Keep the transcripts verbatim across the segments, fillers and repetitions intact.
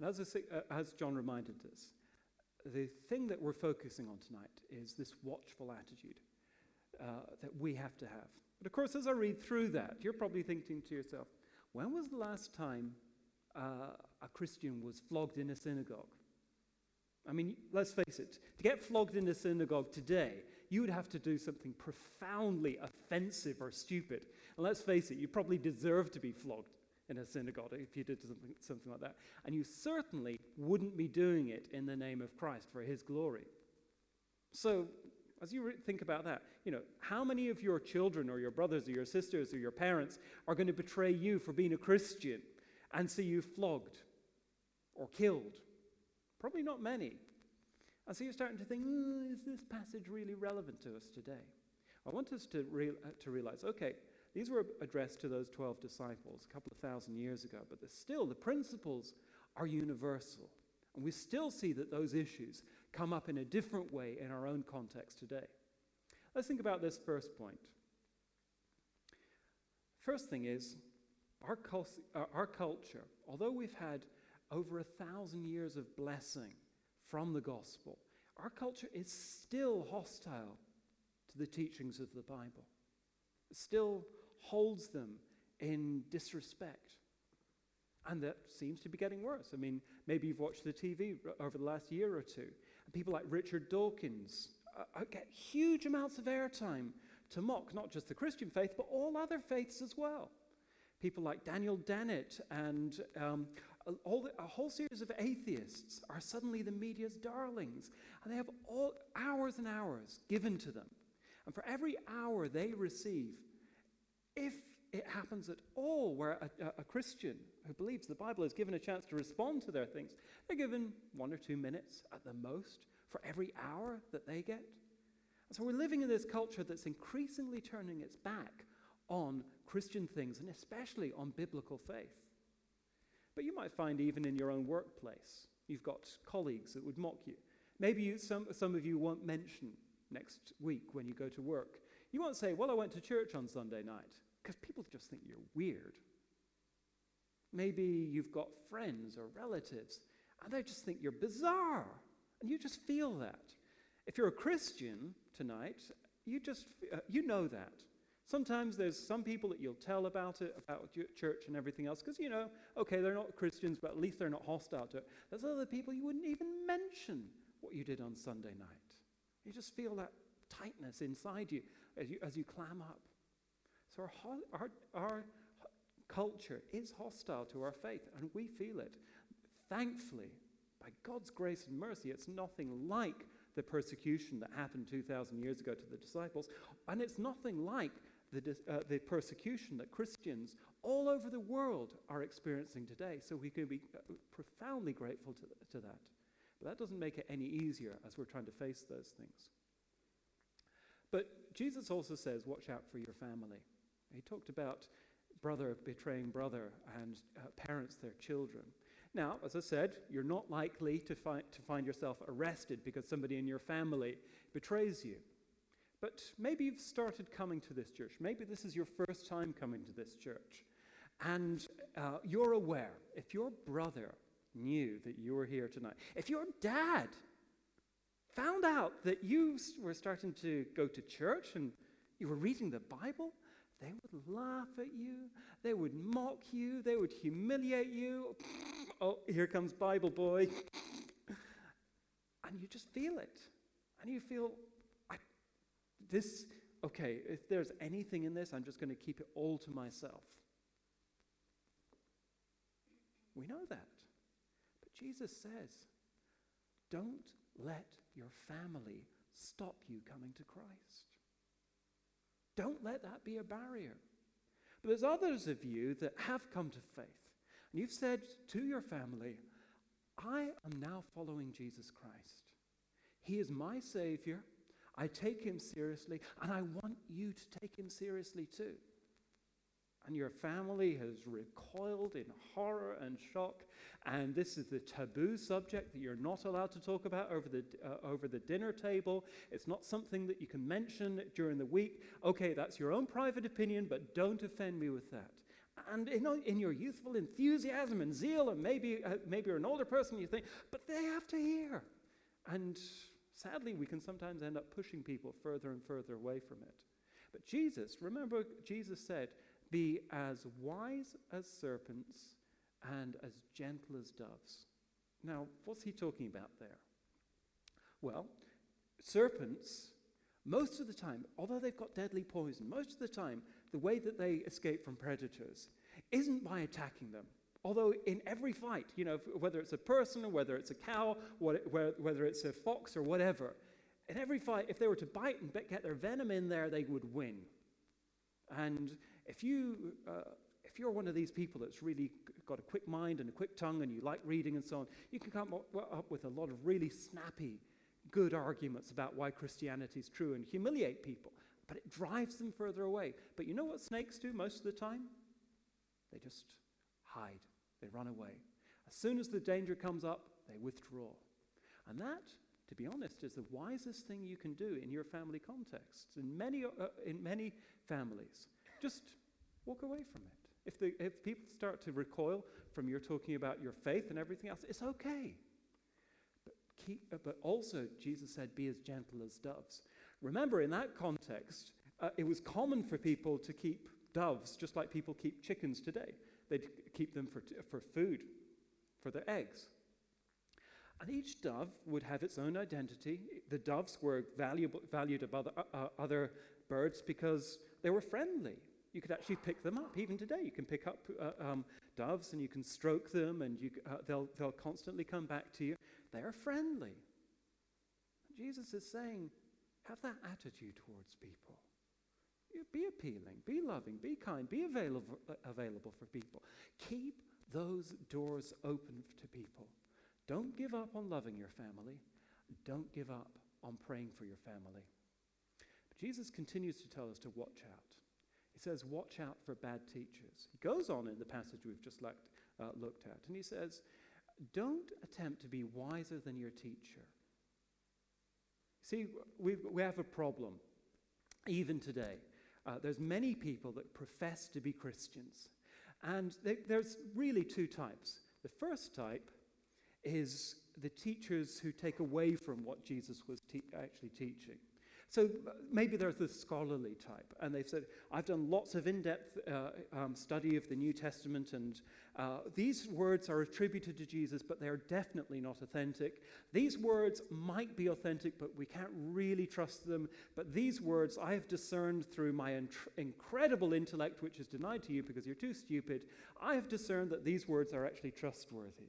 And as, I, uh, as John reminded us, the thing that we're focusing on tonight is this watchful attitude uh, that we have to have. But of course, as I read through that, you're probably thinking to yourself, when was the last time uh, a Christian was flogged in a synagogue? I mean, let's face it, to get flogged in a synagogue today, you would have to do something profoundly offensive or stupid. And let's face it, you probably deserve to be flogged in a synagogue if you did something, something like that. And you certainly wouldn't be doing it in the name of Christ for his glory. So, as you re- think about that, you know, how many of your children or your brothers or your sisters or your parents are going to betray you for being a Christian and see you flogged or killed? Probably not many. And so you're starting to think, oh, is this passage really relevant to us today? I want us to, re- uh, to realize, okay, these were addressed to those twelve disciples a couple of thousand years ago, but still the principles are universal. And we still see that those issues come up in a different way in our own context today. Let's think about this first point. First thing is, our, cul- uh, our culture, although we've had over a thousand years of blessing from the gospel, our culture is still hostile to the teachings of the Bible. It still holds them in disrespect. And that seems to be getting worse. I mean, maybe you've watched the T V over the last year or two. And people like Richard Dawkins uh, get huge amounts of airtime to mock not just the Christian faith, but all other faiths as well. People like Daniel Dennett and um, all the, a whole series of atheists are suddenly the media's darlings. And they have all hours and hours given to them. And for every hour they receive, if it happens at all where a, a, a Christian who believes the Bible is given a chance to respond to their things, they're given one or two minutes at the most for every hour that they get. And so we're living in this culture that's increasingly turning its back on Christian things, and especially on biblical faith. But you might find even in your own workplace, you've got colleagues that would mock you. Maybe you, some, some of you won't mention next week when you go to work. You won't say, well, I went to church on Sunday night, because people just think you're weird. Maybe you've got friends or relatives, and they just think you're bizarre, and you just feel that. If you're a Christian tonight, you just, uh, you know that. Sometimes there's some people that you'll tell about it, about church and everything else, because, you know, okay, they're not Christians, but at least they're not hostile to it. There's other people you wouldn't even mention what you did on Sunday night. You just feel that tightness inside you as you, as you clam up. So our, our, our culture is hostile to our faith, and we feel it. Thankfully, by God's grace and mercy, it's nothing like the persecution that happened two thousand years ago to the disciples, and it's nothing like the, uh, the persecution that Christians all over the world are experiencing today. So we can be profoundly grateful to, to that. But that doesn't make it any easier as we're trying to face those things. But Jesus also says, watch out for your family. He talked about brother betraying brother and uh, parents their children. Now, as I said, you're not likely to, fi- to find yourself arrested because somebody in your family betrays you. But maybe you've started coming to this church. Maybe this is your first time coming to this church. And uh, you're aware, if your brother knew that you were here tonight, if your dad found out that you were starting to go to church and you were reading the Bible, they would laugh at you, they would mock you, they would humiliate you. Oh, here comes Bible boy. And you just feel it. And you feel, I, this, okay, if there's anything in this, I'm just going to keep it all to myself. We know that. But Jesus says, don't let your family stop you coming to Christ. Don't let that be a barrier. But there's others of you that have come to faith. And you've said to your family, I am now following Jesus Christ. He is my Savior. I take him seriously, and I want you to take him seriously too. And your family has recoiled in horror and shock, and this is the taboo subject that you're not allowed to talk about over the uh, over the dinner table. It's not something that you can mention during the week. Okay, that's your own private opinion, but don't offend me with that. And in, in your youthful enthusiasm and zeal, and maybe, uh, maybe you're an older person, you think, but they have to hear. And sadly, we can sometimes end up pushing people further and further away from it. But Jesus, remember, Jesus said, be as wise as serpents and as gentle as doves. Now, what's he talking about there? Well, serpents, most of the time, although they've got deadly poison, most of the time, the way that they escape from predators isn't by attacking them. Although in every fight, you know, whether it's a person or whether it's a cow, whether it's a fox or whatever, in every fight, if they were to bite and get their venom in there, they would win. And if you, uh, if you're one of these people that's really got a quick mind and a quick tongue and you like reading and so on, you can come up with a lot of really snappy, good arguments about why Christianity is true and humiliate people. But it drives them further away. But you know what snakes do most of the time? They just hide. They run away. As soon as the danger comes up, they withdraw. And that, to be honest, is the wisest thing you can do in your family contexts. In many, uh, in many families, just walk away from it. If, the, if people start to recoil from your talking about your faith and everything else, it's okay. But, keep, uh, but also, Jesus said, be as gentle as doves. Remember, in that context, uh, it was common for people to keep doves, just like people keep chickens today. They'd keep them for, t- for food, for their eggs. And each dove would have its own identity. The doves were valuable, valued above other, uh, other birds because they were friendly. You could actually pick them up. Even today, you can pick up uh, um, doves and you can stroke them and you, uh, they'll, they'll constantly come back to you. They're friendly. Jesus is saying, have that attitude towards people. Be appealing, be loving, be kind, be available, uh, available for people. Keep those doors open to people. Don't give up on loving your family. Don't give up on praying for your family. But Jesus continues to tell us to watch out. He says, watch out for bad teachers. He goes on in the passage we've just looked, uh, looked at, and he says, don't attempt to be wiser than your teacher. See, we we have a problem, even today. Uh, there's many people that profess to be Christians. And they, there's really two types. The first type is the teachers who take away from what Jesus was te- actually teaching. So uh, maybe there's the scholarly type, and they've said, I've done lots of in-depth uh, um, study of the New Testament, and uh, these words are attributed to Jesus, but they're definitely not authentic. These words might be authentic, but we can't really trust them. But these words I have discerned through my in- incredible intellect, which is denied to you because you're too stupid. I have discerned that these words are actually trustworthy.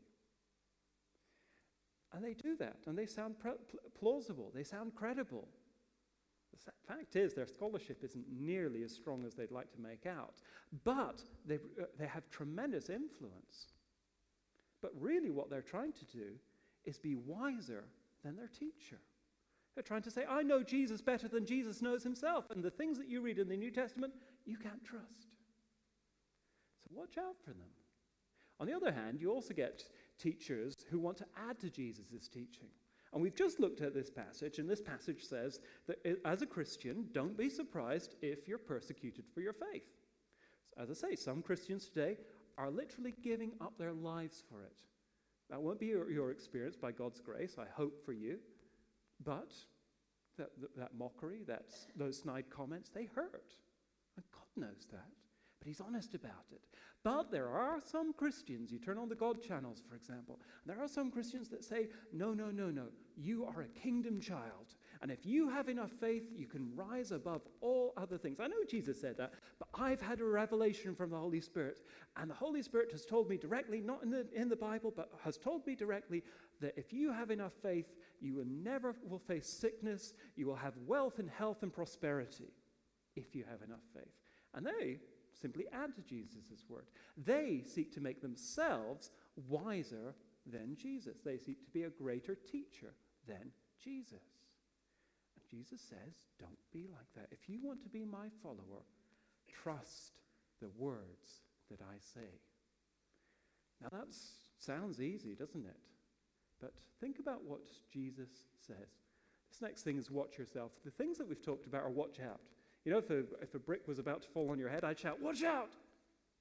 And they do that, and they sound pr- plausible. They sound credible. The fact is, their scholarship isn't nearly as strong as they'd like to make out, but they, uh, they have tremendous influence. But really what they're trying to do is be wiser than their teacher. They're trying to say, I know Jesus better than Jesus knows himself, and the things that you read in the New Testament, you can't trust. So watch out for them. On the other hand, you also get teachers who want to add to Jesus' teaching. And we've just looked at this passage, and this passage says that as a Christian, don't be surprised if you're persecuted for your faith. As I say, some Christians today are literally giving up their lives for it. That won't be your, your experience by God's grace, I hope for you. But that, that, that mockery, that, those snide comments, they hurt. And God knows that. But he's honest about it. But there are some Christians, you turn on the God channels, for example, there are some Christians that say, no, no, no, no, you are a kingdom child. And if you have enough faith, you can rise above all other things. I know Jesus said that, but I've had a revelation from the Holy Spirit. And the Holy Spirit has told me directly, not in the, in the Bible, but has told me directly that if you have enough faith, you will never will face sickness, you will have wealth and health and prosperity, if you have enough faith. And they simply add to Jesus' word. They seek to make themselves wiser than Jesus. They seek to be a greater teacher than Jesus. And Jesus says, don't be like that. If you want to be my follower, trust the words that I say. Now that sounds easy, doesn't it? But think about what Jesus says. This next thing is watch yourself. The things that we've talked about are watch out. You know, if a, if a brick was about to fall on your head, I'd shout, watch out!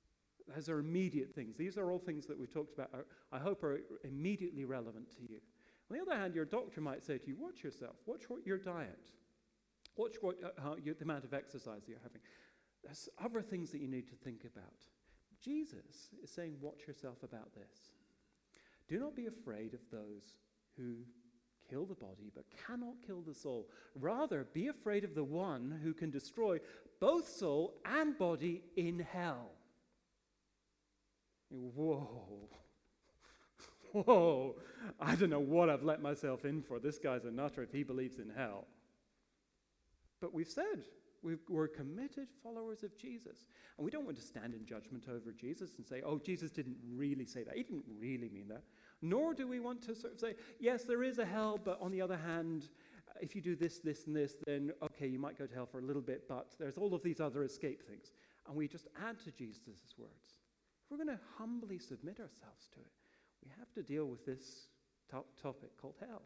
Those are immediate things. These are all things that we talked about, are, I hope are immediately relevant to you. On the other hand, your doctor might say to you, watch yourself, watch what your diet, watch what, uh, how you, the amount of exercise that you're having. There's other things that you need to think about. Jesus is saying, watch yourself about this. Do not be afraid of those who kill the body but cannot kill the soul. Rather, be afraid of the one who can destroy both soul and body in hell. Whoa. Whoa. I don't know what I've let myself in for. This guy's a nutter if he believes in hell. But we've said we've, we're committed followers of Jesus. And we don't want to stand in judgment over Jesus and say, oh, Jesus didn't really say that. He didn't really mean that. Nor do we want to sort of say, yes, there is a hell, but on the other hand, if you do this, this, and this, then, okay, you might go to hell for a little bit, but there's all of these other escape things. And we just add to Jesus' words. If we're going to humbly submit ourselves to it, we have to deal with this top topic called hell.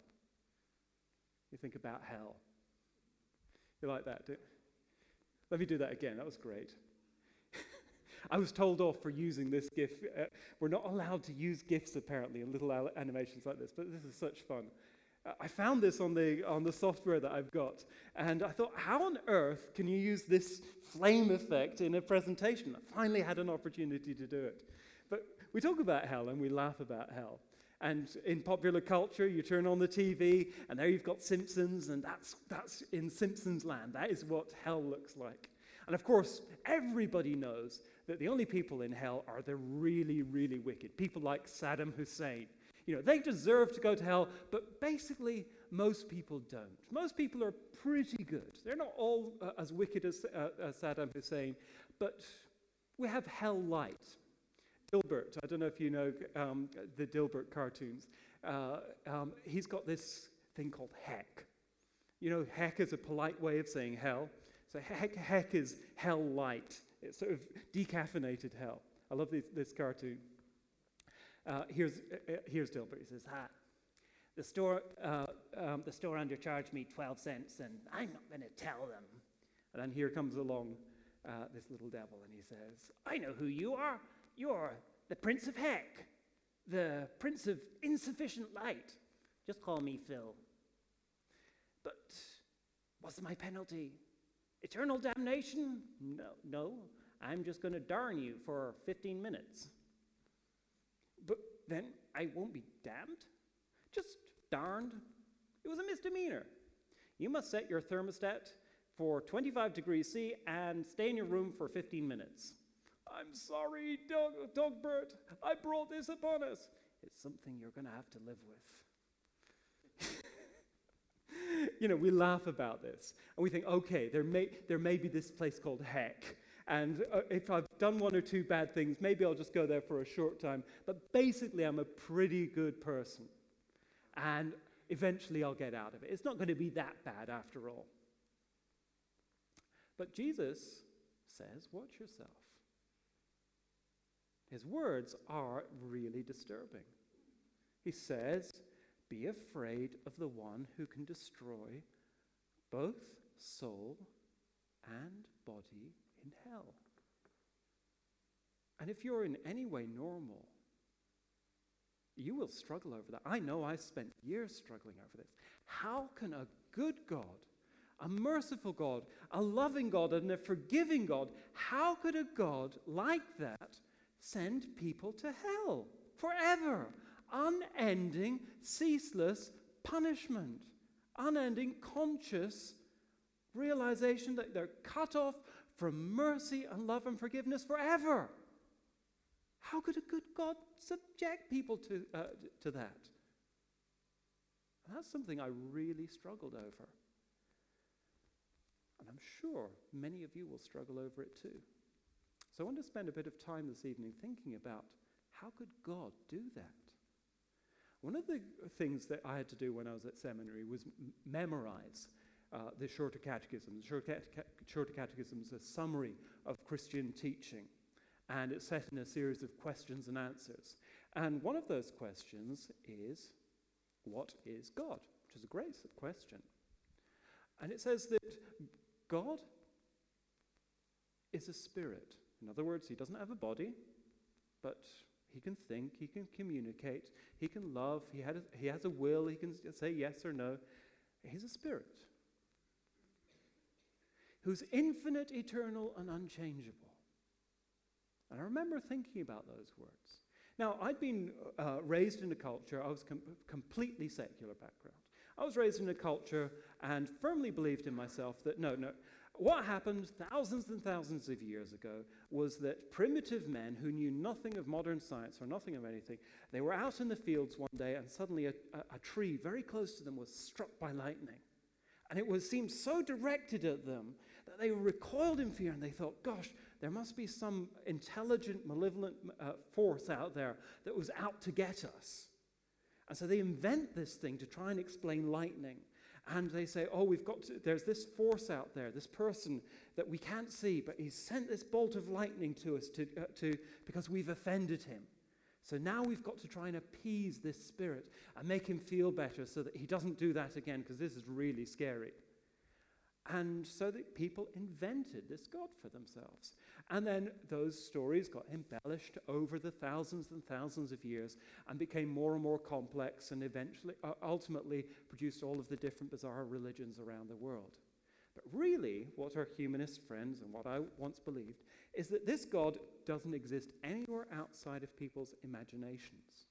You think about hell. You like that, do you? Let me do that again. That was great. I was told off for using this GIF. Uh, we're not allowed to use GIFs, apparently, in little al- animations like this, but this is such fun. Uh, I found this on the on the software that I've got, and I thought, how on earth can you use this flame effect in a presentation? I finally had an opportunity to do it. But we talk about hell, and we laugh about hell. And in popular culture, you turn on the T V, and there you've got Simpsons, and that's that's in Simpsons land. That is what hell looks like. And of course, everybody knows that the only people in hell are the really, really wicked. People like Saddam Hussein. You know, they deserve to go to hell, but basically, most people don't. Most people are pretty good. They're not all uh, as wicked as, uh, as Saddam Hussein, but we have hell light. Dilbert, I don't know if you know um, the Dilbert cartoons. Uh, um, he's got this thing called heck. You know, heck is a polite way of saying hell. So heck, heck is hell light. It's sort of decaffeinated hell. I love this, this cartoon. Uh, here's uh, here's Dilbert. He says, "Ha, the store uh, um, the store undercharged me twelve cents, and I'm not going to tell them." And then here comes along uh, this little devil, and he says, "I know who you are. You're the Prince of Heck, the Prince of Insufficient Light. Just call me Phil. But what's my penalty? Eternal damnation? No, no. I'm just going to darn you for fifteen minutes. But then I won't be damned? Just darned. It was a misdemeanor. You must set your thermostat for twenty-five degrees C and stay in your room for fifteen minutes. I'm sorry, Doug, Dogbert. I brought this upon us. It's something you're going to have to live with. You know, we laugh about this, and we think, okay, there may there may be this place called heck, and uh, if I've done one or two bad things, maybe I'll just go there for a short time, but basically I'm a pretty good person, and eventually I'll get out of it. It's not going to be that bad after all. But Jesus says, watch yourself. His words are really disturbing. He says, be afraid of the one who can destroy both soul and body in hell. And if you're in any way normal, you will struggle over that. I know I spent years struggling over this. How can a good God, a merciful God, a loving God, and a forgiving God, how could a God like that send people to hell forever? Unending, ceaseless punishment. Unending, conscious realization that they're cut off from mercy and love and forgiveness forever. How could a good God subject people to, uh, to that? And that's something I really struggled over. And I'm sure many of you will struggle over it too. So I want to spend a bit of time this evening thinking about how could God do that? One of the things that I had to do when I was at seminary was m- memorize uh, the Shorter Catechism. The Shorter, Cate- Shorter Catechism is a summary of Christian teaching, and it's set in a series of questions and answers. And one of those questions is, what is God? Which is a great question. And it says that God is a spirit. In other words, he doesn't have a body, but he can think, he can communicate, he can love, he, had a, he has a will, he can say yes or no. He's a spirit who's infinite, eternal, and unchangeable. And I remember thinking about those words. Now, I'd been uh, raised in a culture, I was com- completely secular background. I was raised in a culture and firmly believed in myself that no, no, what happened thousands and thousands of years ago was that primitive men who knew nothing of modern science or nothing of anything, they were out in the fields one day and suddenly a, a, a tree very close to them was struck by lightning. And it was seemed so directed at them that they recoiled in fear and they thought, gosh, there must be some intelligent, malevolent uh, force out there that was out to get us. And so they invent this thing to try and explain lightning. And they say, oh, we've got to, there's this force out there, this person that we can't see, but he's sent this bolt of lightning to us to, uh, to because we've offended him. So now we've got to try and appease this spirit and make him feel better so that he doesn't do that again, because this is really scary. And so that people invented this God for themselves. And then those stories got embellished over the thousands and thousands of years and became more and more complex and eventually, uh, ultimately produced all of the different bizarre religions around the world. But really, what our humanist friends and what I once believed is that this God doesn't exist anywhere outside of people's imaginations.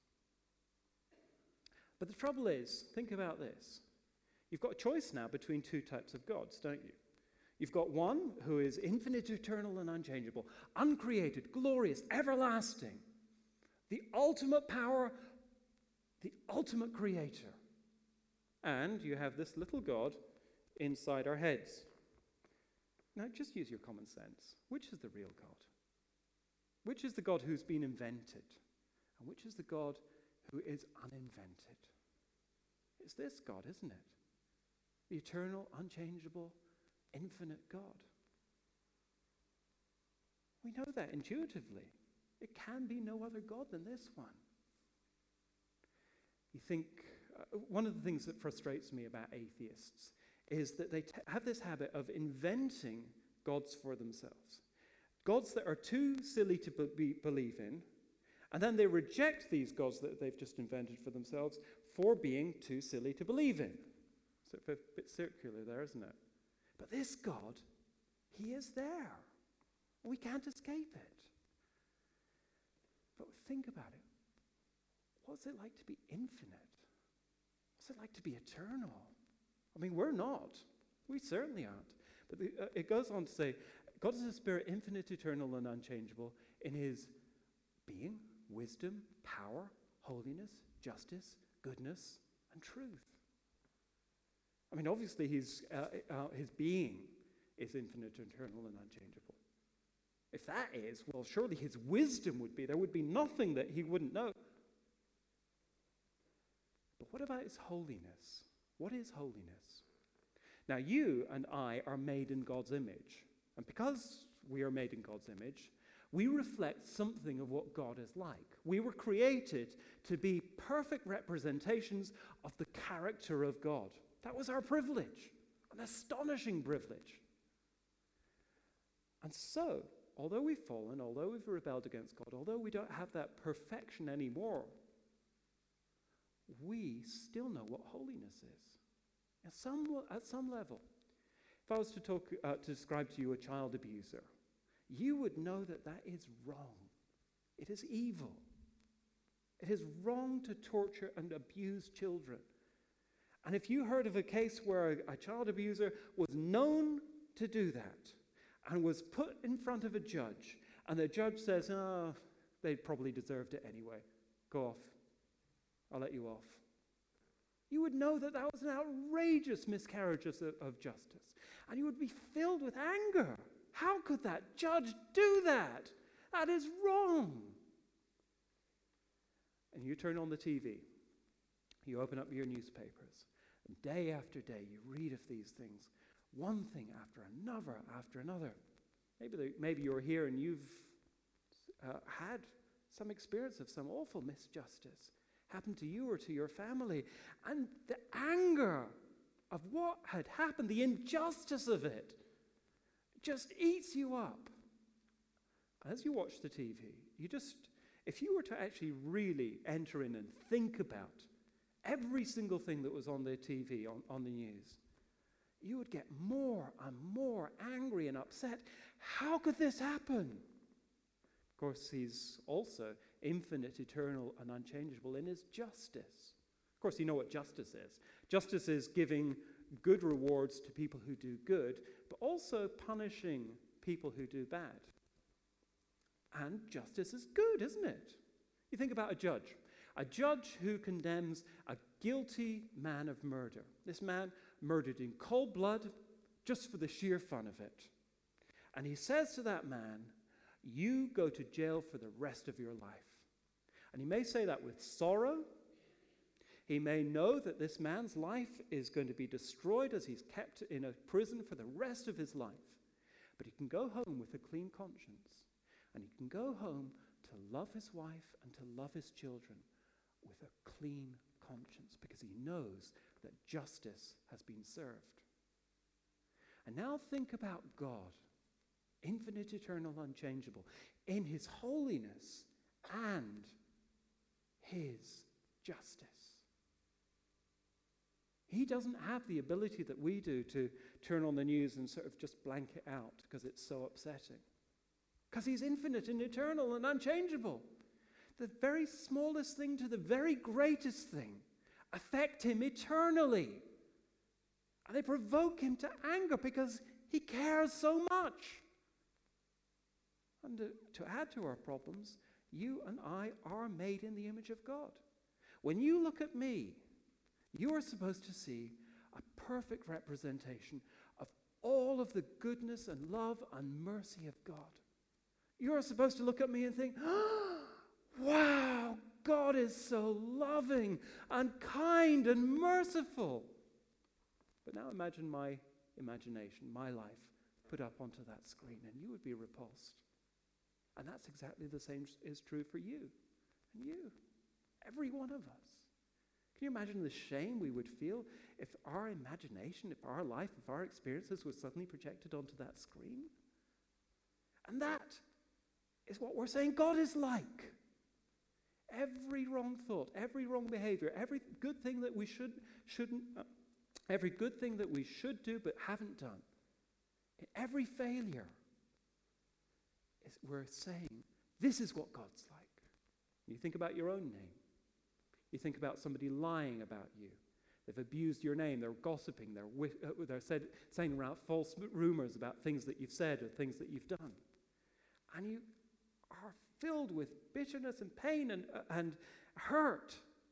But the trouble is, think about this. You've got a choice now between two types of gods, don't you? You've got one who is infinite, eternal, and unchangeable, uncreated, glorious, everlasting, the ultimate power, the ultimate creator. And you have this little God inside our heads. Now, just use your common sense. Which is the real God? Which is the God who's been invented? And which is the God who is uninvented? It's this God, isn't it? The eternal, unchangeable, infinite God. We know that intuitively. It can be no other God than this one. You think, uh, one of the things that frustrates me about atheists is that they t- have this habit of inventing gods for themselves. Gods that are too silly to be- believe in, and then they reject these gods that they've just invented for themselves for being too silly to believe in. So it's a bit circular there, isn't it? But this God, he is there. We can't escape it. But think about it. What's it like to be infinite? What's it like to be eternal? I mean, we're not. We certainly aren't. But the, uh, it goes on to say, God is a spirit infinite, eternal, and unchangeable in his being, wisdom, power, holiness, justice, goodness, and truth. I mean, obviously, his, uh, uh, his being is infinite, eternal, and unchangeable. If that is, well, surely his wisdom would be. There would be nothing that he wouldn't know. But what about his holiness? What is holiness? Now, you and I are made in God's image. And because we are made in God's image, we reflect something of what God is like. We were created to be perfect representations of the character of God. That was our privilege, an astonishing privilege. And so, although we've fallen, although we've rebelled against God, although we don't have that perfection anymore, we still know what holiness is. At some, at some level. If I was to talk uh, to describe to you a child abuser, you would know that that is wrong. It is evil. It is wrong to torture and abuse children. And if you heard of a case where a, a child abuser was known to do that and was put in front of a judge, and the judge says, oh, they probably deserved it anyway. Go off. I'll let you off. You would know that that was an outrageous miscarriage of, of justice. And you would be filled with anger. How could that judge do that? That is wrong. And you turn on the T V. You open up your newspapers. And day after day, you read of these things. One thing after another after another. Maybe, they, maybe you're here and you've uh, had some experience of some awful misjustice happened to you or to your family. And the anger of what had happened, the injustice of it, just eats you up. As you watch the T V, you just, If you were to actually really enter in and think about every single thing that was on the T V, on, on the news, you would get more and more angry and upset. How could this happen? Of course, he's also infinite, eternal, and unchangeable in his justice. Of course, you know what justice is. Justice is giving good rewards to people who do good, but also punishing people who do bad. And justice is good, isn't it? You think about a judge. A judge who condemns a guilty man of murder. This man murdered in cold blood just for the sheer fun of it. And he says to that man, you go to jail for the rest of your life. And he may say that with sorrow. He may know that this man's life is going to be destroyed as he's kept in a prison for the rest of his life. But he can go home with a clean conscience. And he can go home to love his wife and to love his children with a clean conscience, because he knows that justice has been served. And now think about God, infinite, eternal, unchangeable, in his holiness and his justice. He doesn't have the ability that we do to turn on the news and sort of just blank it out because it's so upsetting. Because he's infinite and eternal and unchangeable. The very smallest thing to the very greatest thing affect him eternally. And they provoke him to anger because he cares so much. And to, to add to our problems, you and I are made in the image of God. When you look at me, you are supposed to see a perfect representation of all of the goodness and love and mercy of God. You are supposed to look at me and think, oh, wow, God is so loving and kind and merciful. But now imagine my imagination, my life, put up onto that screen, and you would be repulsed. And that's exactly the same is true for you and you, every one of us. Can you imagine the shame we would feel if our imagination, if our life, if our experiences were suddenly projected onto that screen? And that is what we're saying God is like. Every wrong thought, every wrong behavior, every good thing that we should, shouldn't, uh, every good thing that we should do but haven't done, every failure, is, we're saying this is what God's like. You think about your own name. You think about somebody lying about you. They've abused your name. They're gossiping. They're, wi- uh, they're said, saying around false rumors about things that you've said or things that you've done. And you are filled with bitterness and pain and, uh, and hurt.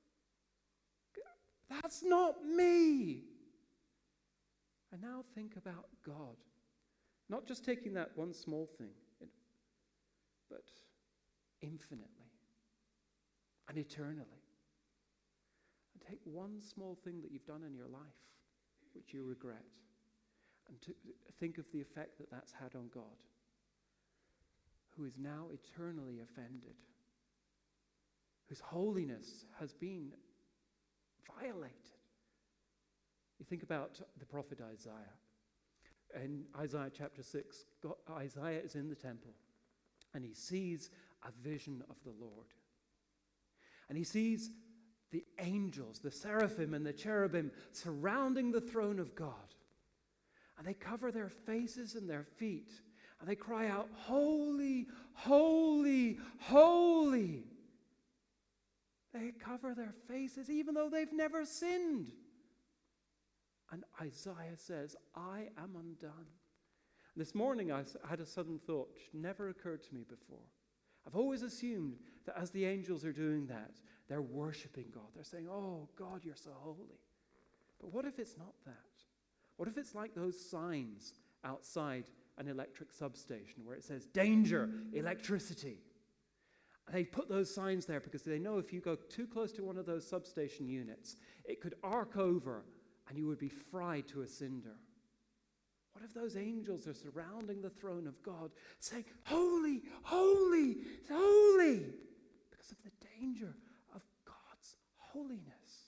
That's not me. And now think about God. Not just taking that one small thing, but infinitely and eternally. And take one small thing that you've done in your life, which you regret, and to think of the effect that that's had on God, who is now eternally offended, whose holiness has been violated. You think about the prophet Isaiah. In Isaiah chapter six, God, Isaiah is in the temple, and he sees a vision of the Lord. And he sees the angels, the seraphim and the cherubim surrounding the throne of God. And they cover their faces and their feet. And they cry out, holy, holy, holy. They cover their faces even though they've never sinned. And Isaiah says, I am undone. This morning I had a sudden thought which never occurred to me before. I've always assumed that as the angels are doing that, they're worshiping God. They're saying, oh, God, you're so holy. But what if it's not that? What if it's like those signs outside an electric substation where it says, danger, electricity? And they put those signs there because they know if you go too close to one of those substation units, it could arc over and you would be fried to a cinder. What if those angels are surrounding the throne of God saying, holy, holy, holy, because of the danger of God's holiness?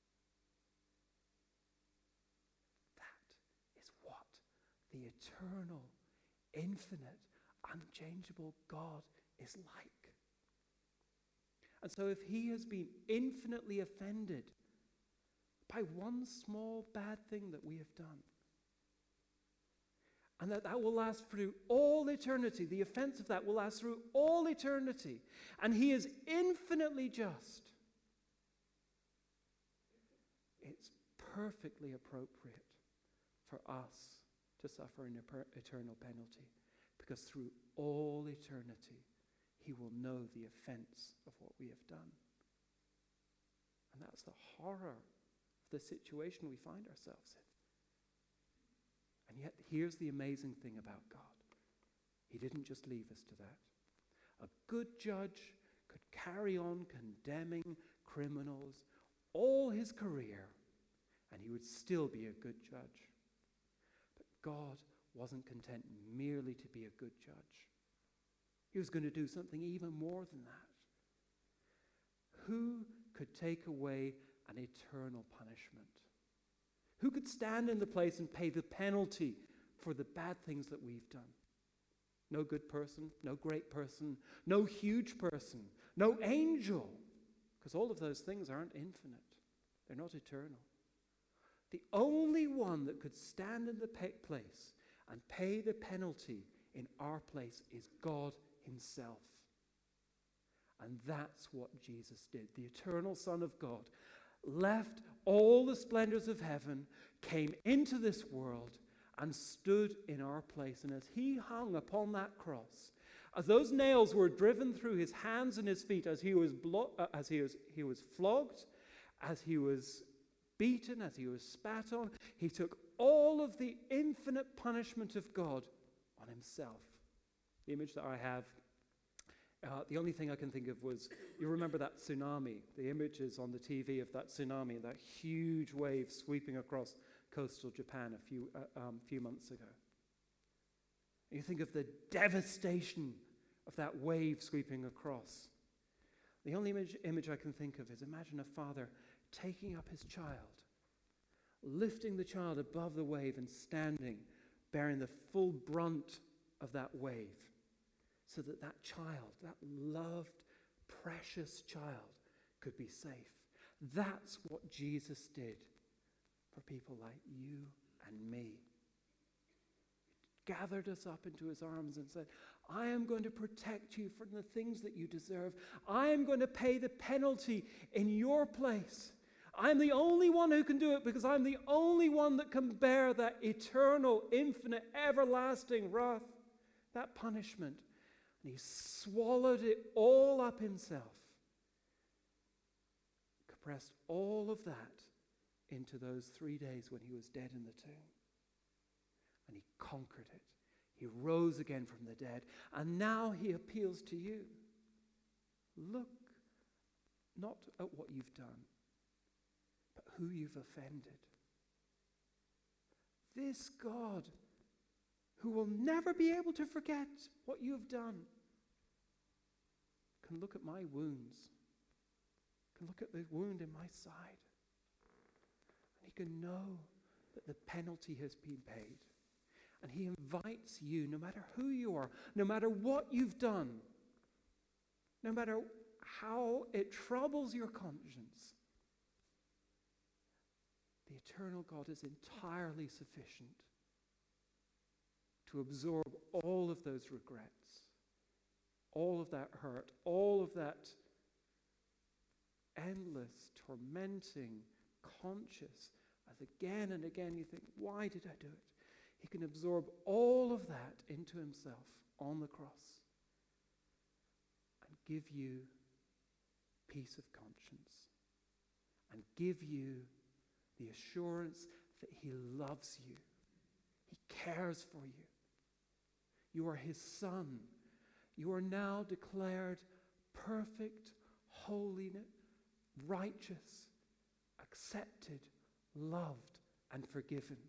That is what the eternal, infinite, unchangeable God is like. And so if he has been infinitely offended by one small bad thing that we have done, and that that will last through all eternity, the offense of that will last through all eternity, and he is infinitely just, it's perfectly appropriate for us to suffer an eternal penalty, because through all eternity, he will know the offense of what we have done. And that's the horror of the situation we find ourselves in. And yet, here's the amazing thing about God. He didn't just leave us to that. A good judge could carry on condemning criminals all his career, and he would still be a good judge. But God wasn't content merely to be a good judge. He was going to do something even more than that. Who could take away an eternal punishment? Who could stand in the place and pay the penalty for the bad things that we've done? No good person, no great person, no huge person, no angel, because all of those things aren't infinite. They're not eternal. The only one that could stand in the place and pay the penalty in our place is God himself. And that's what Jesus did. The eternal Son of God left all the splendors of heaven, came into this world, and stood in our place. And as he hung upon that cross, as those nails were driven through his hands and his feet, as he was blo- uh, as he was he was flogged, as he was beaten, as he was spat on, he took all of the infinite punishment of God on himself. The image that I have, uh, the only thing I can think of was, you remember that tsunami, the images on the T V of that tsunami, that huge wave sweeping across coastal Japan a few uh, um, few months ago. And you think of the devastation of that wave sweeping across. The only image, image I can think of is, imagine a father taking up his child, lifting the child above the wave and standing, bearing the full brunt of that wave, so that that child, that loved, precious child, could be safe. That's what Jesus did for people like you and me. He gathered us up into his arms and said, I am going to protect you from the things that you deserve. I am going to pay the penalty in your place. I'm the only one who can do it, because I'm the only one that can bear that eternal, infinite, everlasting wrath, that punishment. And he swallowed it all up himself, compressed all of that into those three days when he was dead in the tomb. And he conquered it. He rose again from the dead. And now he appeals to you. Look not at what you've done, but who you've offended. This God, who will never be able to forget what you have done, can look at my wounds, can look at the wound in my side, and he can know that the penalty has been paid. And he invites you, no matter who you are, no matter what you've done, no matter how it troubles your conscience, the eternal God is entirely sufficient to absorb all of those regrets, all of that hurt, all of that endless, tormenting conscience, as again and again you think, why did I do it? He can absorb all of that into himself on the cross and give you peace of conscience and give you the assurance that he loves you. He cares for you. You are his son. You are now declared perfect, holy, righteous, accepted, loved, and forgiven.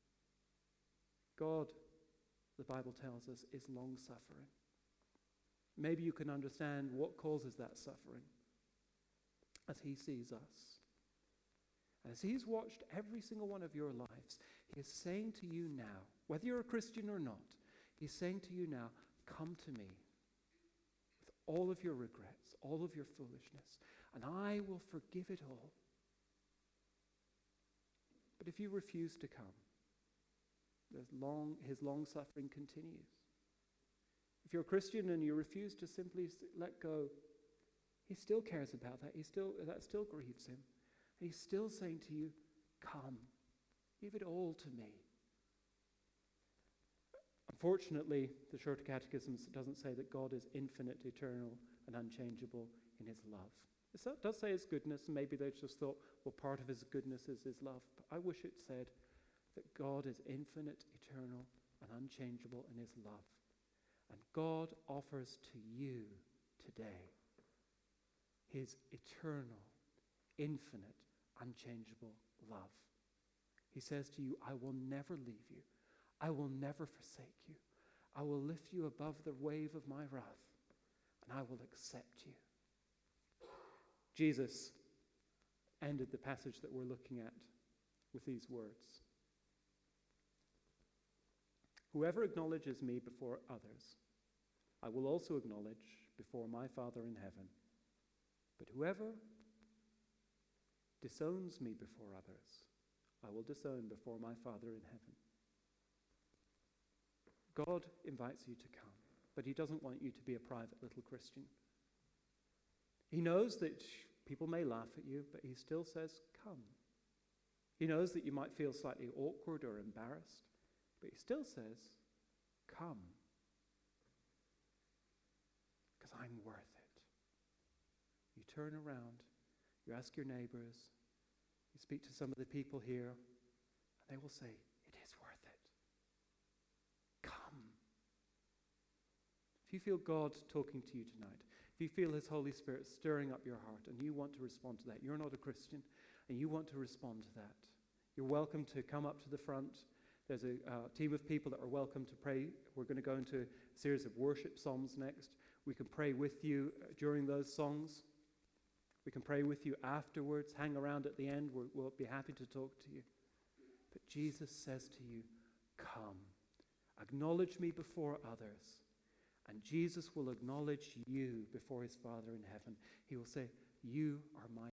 God, the Bible tells us, is long-suffering. Maybe you can understand what causes that suffering as he sees us. As he's watched every single one of your lives, he is saying to you now, whether you're a Christian or not, he's saying to you now, come to me with all of your regrets, all of your foolishness, and I will forgive it all. But if you refuse to come, there's long, his long suffering continues. If you're a Christian and you refuse to simply let go, he still cares about that. He still, that still grieves him. And he's still saying to you, come, give it all to me. Unfortunately, the Shorter Catechism doesn't say that God is infinite, eternal, and unchangeable in his love. It does say his goodness, and maybe they just thought, well, part of his goodness is his love. But I wish it said that God is infinite, eternal, and unchangeable in his love. And God offers to you today his eternal, infinite, unchangeable love. He says to you, I will never leave you. I will never forsake you. I will lift you above the wave of my wrath, and I will accept you. Jesus ended the passage that we're looking at with these words. Whoever acknowledges me before others, I will also acknowledge before my Father in heaven. But whoever disowns me before others, I will disown before my Father in heaven. God invites you to come, but he doesn't want you to be a private little Christian. He knows that people may laugh at you, but he still says, come. He knows that you might feel slightly awkward or embarrassed, but he still says, come. Because I'm worth it. You turn around, you ask your neighbors, you speak to some of the people here, and they will say, it is worth it. Come. If you feel God talking to you tonight, if you feel his Holy Spirit stirring up your heart and you want to respond to that, you're not a Christian, and you want to respond to that, you're welcome to come up to the front. There's a uh, team of people that are welcome to pray. We're going to go into a series of worship psalms next. We can pray with you during those songs. We can pray with you afterwards. Hang around at the end. We're, we'll be happy to talk to you. But Jesus says to you, come. Acknowledge me before others. And Jesus will acknowledge you before his Father in heaven. He will say, you are my